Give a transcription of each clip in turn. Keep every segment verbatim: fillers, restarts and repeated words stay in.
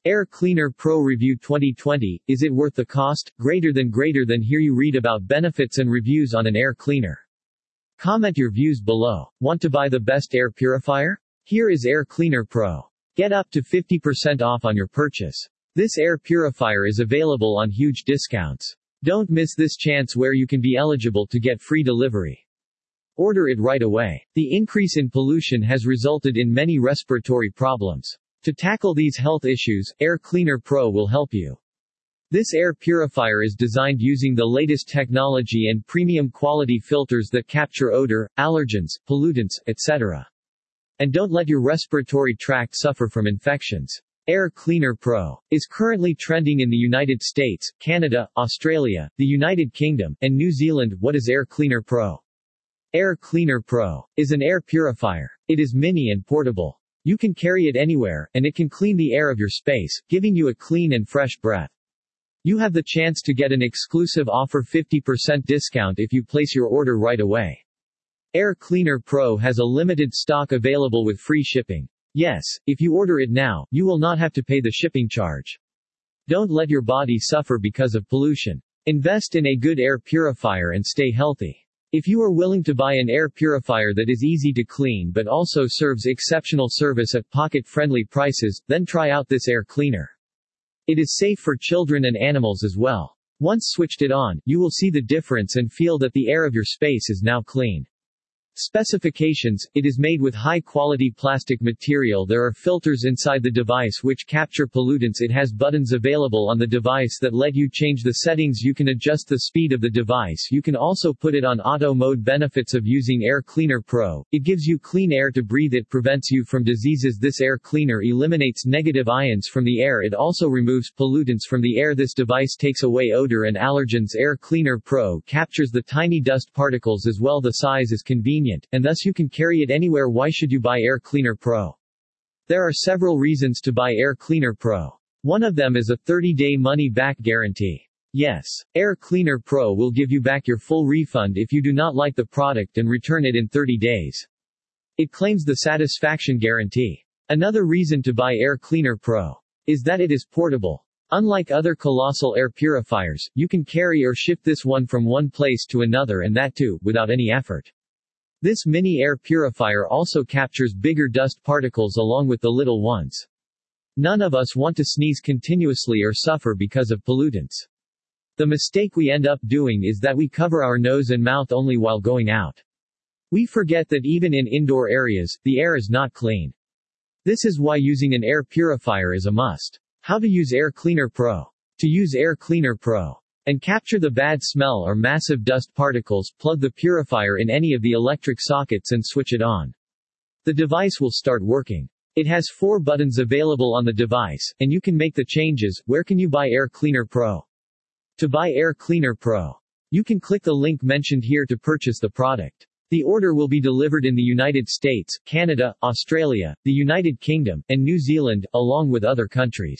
Air Cleaner Pro Review twenty twenty, is it worth the cost? Greater than greater than Here you read about benefits and reviews on an air cleaner. Comment your views below. Want to buy the best air purifier? Here is Air Cleaner Pro. Get up to fifty percent off on your purchase. This air purifier is available on huge discounts. Don't miss this chance where you can be eligible to get free delivery. Order it right away. The increase in pollution has resulted in many respiratory problems. To tackle these health issues, Air Cleaner Pro will help you. This air purifier is designed using the latest technology and premium quality filters that capture odor, allergens, pollutants, et cetera. And don't let your respiratory tract suffer from infections. Air Cleaner Pro is currently trending in the United States, Canada, Australia, the United Kingdom, and New Zealand. What is Air Cleaner Pro? Air Cleaner Pro is an air purifier. It is mini and portable. You can carry it anywhere, and it can clean the air of your space, giving you a clean and fresh breath. You have the chance to get an exclusive offer fifty percent discount if you place your order right away. Air Cleaner Pro has a limited stock available with free shipping. Yes, if you order it now, you will not have to pay the shipping charge. Don't let your body suffer because of pollution. Invest in a good air purifier and stay healthy. If you are willing to buy an air purifier that is easy to clean but also serves exceptional service at pocket-friendly prices, then try out this air cleaner. It is safe for children and animals as well. Once switched it on, you will see the difference and feel that the air of your space is now clean. Specifications: it is made with high-quality plastic material. There are filters inside the device which capture pollutants. It has buttons available on the device that let you change the settings. You can adjust the speed of the device. You can also put it on auto mode. Benefits of using Air Cleaner Pro: it gives you clean air to breathe. It prevents you from diseases. This air cleaner eliminates negative ions from the air. It also removes pollutants from the air. This device takes away odor and allergens. Air Cleaner Pro captures the tiny dust particles as well. The size is convenient, and thus you can carry it anywhere. Why should you buy Air Cleaner Pro? There are several reasons to buy Air Cleaner Pro. One of them is a thirty day money-back guarantee. Yes, Air Cleaner Pro will give you back your full refund if you do not like the product and return it in thirty days. It claims the satisfaction guarantee. Another reason to buy Air Cleaner Pro is that it is portable. Unlike other colossal air purifiers, you can carry or shift this one from one place to another, and that too, without any effort. This mini air purifier also captures bigger dust particles along with the little ones. None of us want to sneeze continuously or suffer because of pollutants. The mistake we end up doing is that we cover our nose and mouth only while going out. We forget that even in indoor areas, the air is not clean. This is why using an air purifier is a must. How to use Air Cleaner Pro? To use Air Cleaner Pro and capture the bad smell or massive dust particles, plug the purifier in any of the electric sockets and switch it on. The device will start working. It has four buttons available on the device, and you can make the changes. Where can you buy Air Cleaner Pro? To buy Air Cleaner Pro, you can click the link mentioned here to purchase the product. The order will be delivered in the United States, Canada, Australia, the United Kingdom, and New Zealand, along with other countries.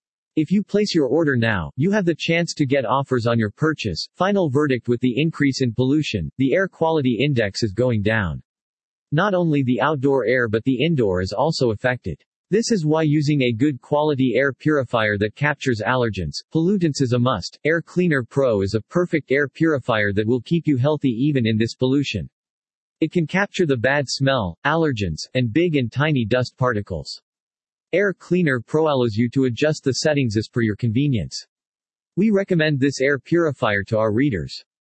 If you place your order now, you have the chance to get offers on your purchase. Final verdict: with the increase in pollution, the air quality index is going down. Not only the outdoor air but the indoor is also affected. This is why using a good quality air purifier that captures allergens, pollutants is a must. Air Cleaner Pro is a perfect air purifier that will keep you healthy even in this pollution. It can capture the bad smell, allergens, and big and tiny dust particles. Air Cleaner Pro allows you to adjust the settings as per your convenience. We recommend this air purifier to our readers.